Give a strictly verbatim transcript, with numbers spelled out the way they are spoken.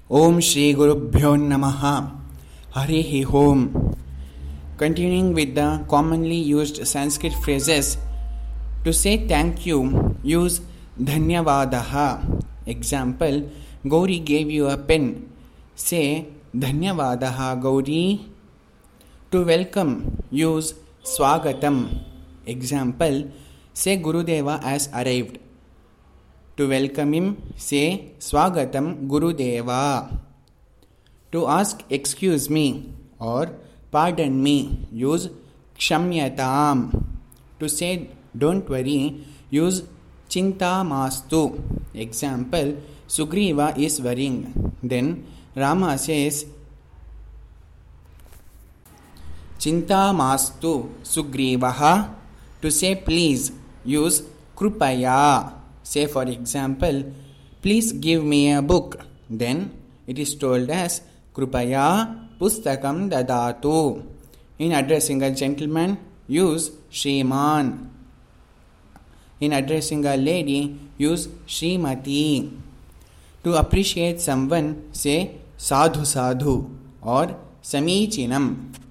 Om Shri Gurubhyo Namaha. Harihi Om. Continuing with the commonly used Sanskrit phrases, to say thank you, use Dhanyavadaha. Example, Gauri gave you a pen. Say Dhanyavadaha Gauri. To welcome, use Swagatam. Example, say Gurudeva has arrived. To welcome him, say Swagatam Gurudeva. To ask excuse me or pardon me, use Kshamyatam. To say don't worry, use Chinta Mastu. Example, Sugriva is worrying. Then Rama says Chinta Mastu Sugrivaha. To say please, use Krupaya. Say for example, please give me a book. Then it is told as Krupaya Pustakam Dadatu. In addressing a gentleman, use Shriman. In addressing a lady, use Shrimati. To appreciate someone, say Sadhu Sadhu or Samichinam.